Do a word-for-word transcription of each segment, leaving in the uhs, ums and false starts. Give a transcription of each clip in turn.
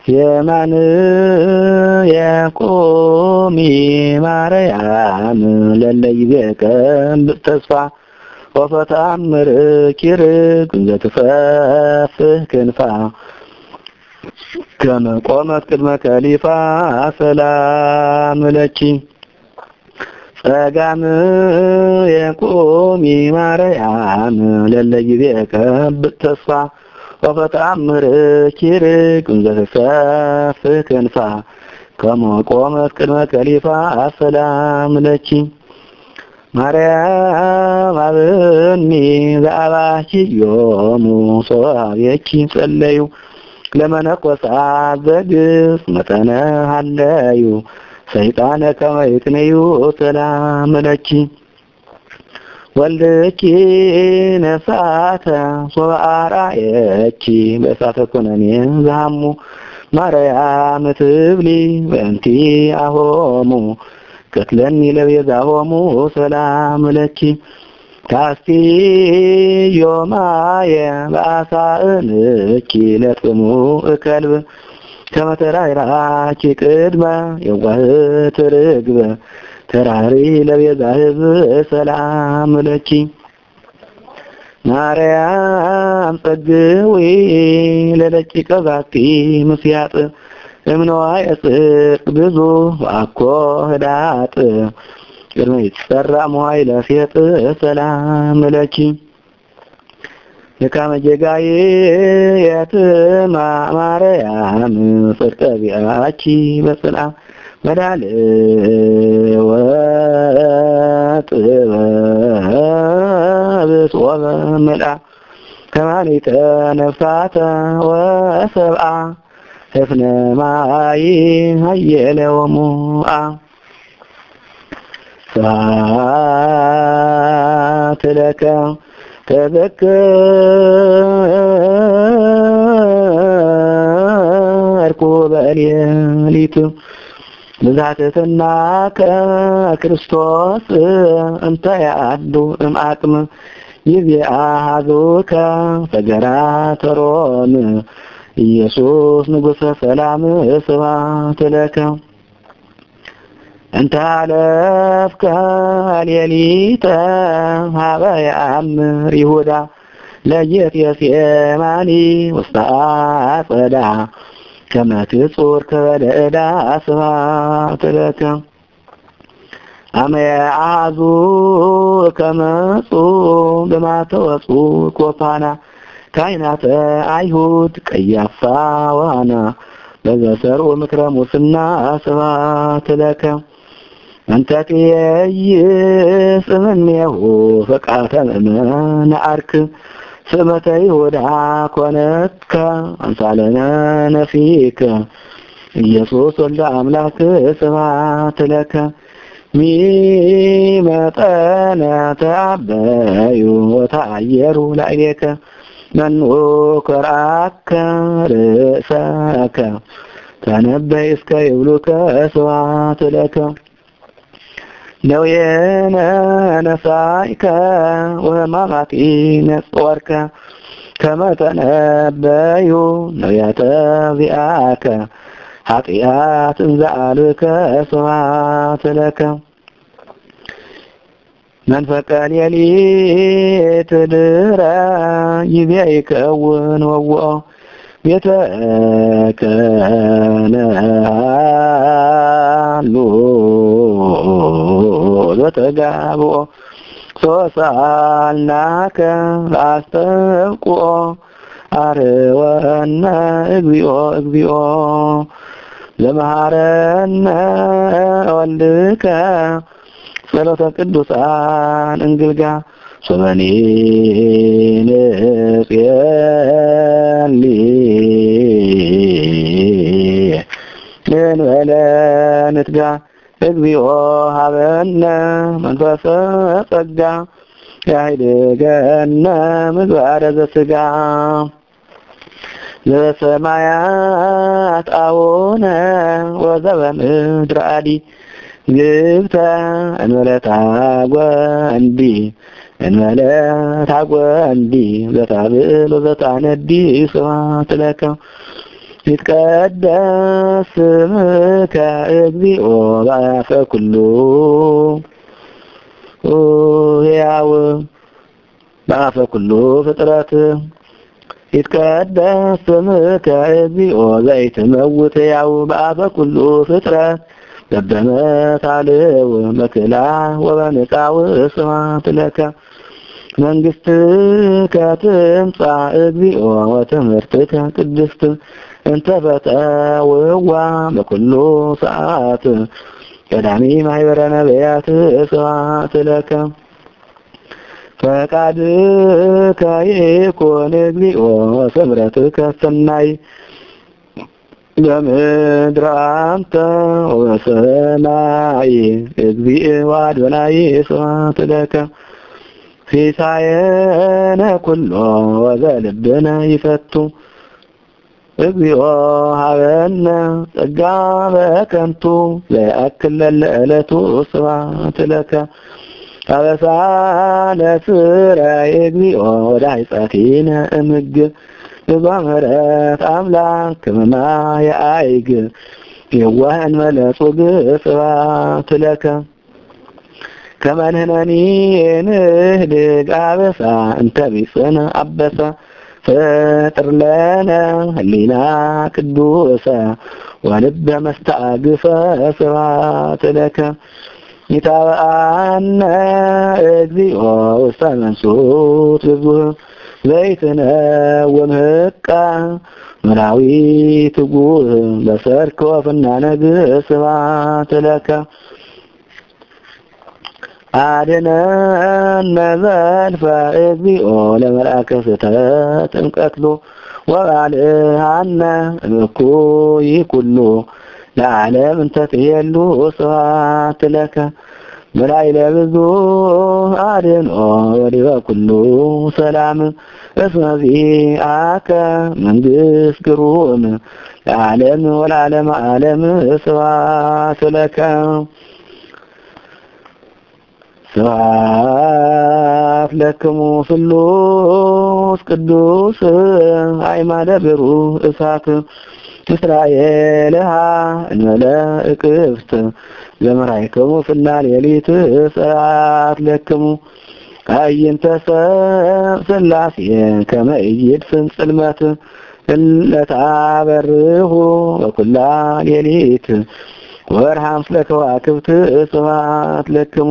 የማን የቆሚ ማርያም ለለይበቀም ተስፋ ወፈታምር ኪርግ ዘትፈፍህ ክንፋ ከመቆመት ቅድመ ከሊፋ ሰላም ለኪ ጸጋም የቆሚ ማርያም ለለይበቀም ተስፋ ወፈታምር ኪርግ ዘትፈፍህ ክንፋ ከመቆመት ቅድመ ከሊፋ ሰላም ለኪ ማርያም አብኒ ዘአባኪ ዮሙ ሶአቤኪ ጸለዩ ለመነኮሳት ዘግፍ መጠነ ሀለዩ ሰይጣነ ከመይትነዩ ሰላም ለኪ ወልድኪ ነሳተ ሶአራየኪ በሳተ ኮነኔ ዛሙ ማርያም ትብሊ በእንቲ አሆሙ ከትለኒ ለቤዛሆሙ ሰላም ለኪ ታስቲ ዮማየ ባሳእልኪ ለጥሙ እከልብ ከመተራይራኪ ቅድመ የዋህት ርግበ ተራሪ ለቤዛህብ ሰላም ለኪ ማርያም ጸግዊ ለደቂቀ ባቲ ምስያጥ እምነዋይ ጽድቅ ብዙ ዋኮ ህዳጥ ቅድመ ይትሰራ ሞይ ለሴጥ ሰላም ለኪ ለካመ ጀጋዬ የትማ ማርያም ጽድቀ ቢአኪ በጽላ መዳል ወጥበብ ወመላ ከማሊተ ነፍሳተ ወሰብአ ህፍነ ማይ ሀየለወሙአ ሳትለከ ተዘከርኩ በሌሊት ብዛትናከ ክርስቶስ እንተ ያዱ እምአቅም ይቤአሃዙከ ፈገራት ሮም ኢየሱስ ንጉሠ ሰላም ስብሐት ለከ እንተ አለፍከ ሌሊተ ሀበ ያእምር ይሁዳ ለየት የሴማኒ ውስተ አጸዳ ከመ ትጹር ከበለዕዳ ስብሐት ለከ አመ የአሐዙ ከመጹ በማተወጹ ኮፓና ካይናተ አይሁድ ቀያፋ ዋና በዘሰርኡ ምክረ ሙስና ስብሐት ለከ አንተ ትየይስ እምኔሁ ፈቃተ ምእመን አርክ ስመተ ይሁዳ ኮነትከ አምሳለነ ነፊከ ኢየሱስ ወልደ አምላክ ስብሐት ለከ ሚመጠነ ተአበዩ ወተአየሩ ላዕሌከ መኑ ከርአከ ርእሰከ ተነበይ እስከ ይብሉከ ስብሐት ለከ ነውየነ ነሳይከ ወሕማማቲ ነጽወርከ ከመ ተነበዩ ነቢያተ ዚአከ ኃጢአት እንዘአልከ ስብሐት ለከ መንፈቀ ሌሊት ድረ ይቤ ይከውን ወውኦ ቤተከነሃሉ ዘተጋብኦ ሶሳልናከ አስተብቁኦ አርወነ እግዚኦ እግዚኦ ዘመሃረነ ወልድከ ጸሎተ ቅዱሳን እንግልጋ ሶበኔን ጽየሊ እንበለ ንትጋ እግዚኦ ሀበነ መንፈሰ ጸጋ ያይድገነ ምግባረ ዘሥጋ ዘበሰማያት አቡነ ወዘበምድር አዲ ግብተ እንበለታ ጓንዲ እንበለታ ጓንዲ ዘታብል ወዘታነዲ ስብሐት ለከ ይትቀደስ ስምከ እግዚኦ በአፈ ኩሉ ሕያው በአፈ ኩሉ ፍጥረት ይትቀደስ ስምከ እግዚኦ ዘይትመውት ሕያው በአፈ ኩሉ ፍጥረት በበመታለው መክላ ወበንቃው ስብሐት ለከ መንግሥትከ ትምጻእ እግዚኦ ወትምህርትከ ቅድስት እንተ ፈተውዋ በኩሉ ሰዓት ቀዳሚ ማኅበረ ነቢያት ስብሐት ለከ ፈቃድከ ይኩን እግዚኦ ስምረትከ ሰናይ በምድር አንተ ወሰማይ እግዚኦ አድናይ ስብሐት ለከ ሲሳየነ ኩሎ ወዘልብነ ይፈቱ እግዚኦ ሀበነ ጸጋ በከንቱ ለአክል ለዕለቱ ስብሐት ለከ አበሳነ ስራይ እግዚኦ ወዳይጻቲነ እምግ በምህረት አምላክ ከመማ ያይግ የዋህን መለጹግ ስብሐት ለከ ከመንህነኒ ንህድግ አበሳ እንተ ቢጽነ አበሳ ፈጥር ለነ ህሊና ቅዱሰ ወልበ መስተአግፈ ስብሐት ለከ ይታበአነ እግዚኦ ውስተ መንሱት ብዙህ ዘይትነ ወምህቃ ምራዊ ትጉህ በሰርክ ወፍና ነግህ ስብሐት ለከ አድነነ ዘልፈ እግዚኦ ለመልአከ ስህተት እንቀትሉ ወባልሃነ እምኩይ ኩሉ ለዓለም እንተ ትሄሉ ስብሐት ለከ በላዕለ ብዙ አድንኦ ወዲበ ኩሉ ሰላም እስመ ዚአከ መንግሥት ግሩም ለዓለም ወለዓለመ ዓለም ስብሐት ለከ ስብሐት ለክሙ ስሉስ ቅዱስ አዕማደ ብሩህ እሳት እስራኤልሃ እንበለ እቅፍት ዘመራይክሙ ፍናን የሊት ስብሐት ለክሙ አይንተ ሥላሴ ከመ ኢይድፍን ጽልመት እለታበርሁ በኩላ ሌሊት ወርሃም ስለከዋክብት ስብሐት ለክሙ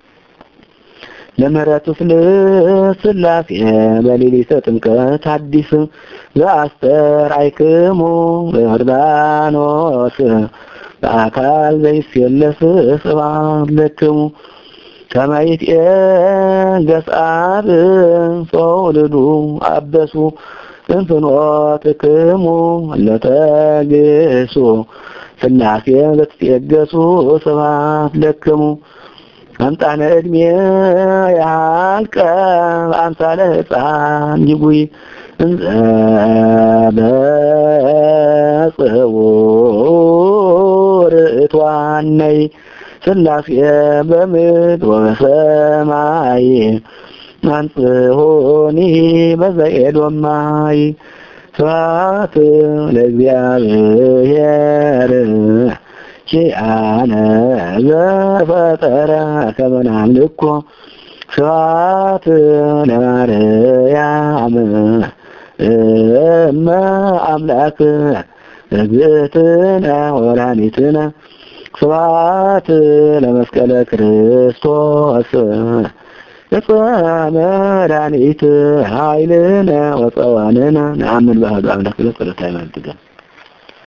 ለምህረቱ ስላሴ በሌሊተ ጥምቀት አዲስ ዘአስተርአይክሙ በዮርዳኖስ በአካል ዘይሴለስ ስብሐት ለክሙ ከመ ይትዔገሥ አብ ወወልድ አበሱ እንፍኖትክሙ ለተግሱ ስላሴ ለትዔገሡ ስብሐት ለክሙ አምጣነ ዕድሜ ያልቀ በአምሳለ ሕፃን ይጉይ እንዘ በጽውር እትዋነይ ስላሴ በምድር ወበሰማይ አንጽሖኒ በዘኤዶማይ ስብሐት ለእግዚአብሔር ሺአነ ዘፈጠረ ከመ ናምልኮ ስብሐት ለማርያም እመ አምላክ እግዝእትነ ወላዲትነ ስብሐት ለመስቀለ ክርስቶስ እፀ መድኃኒት ኃይልነ ወፀዋንነ ነአምን በአሐዱ አምላክ በጸሎተ ሃይማኖት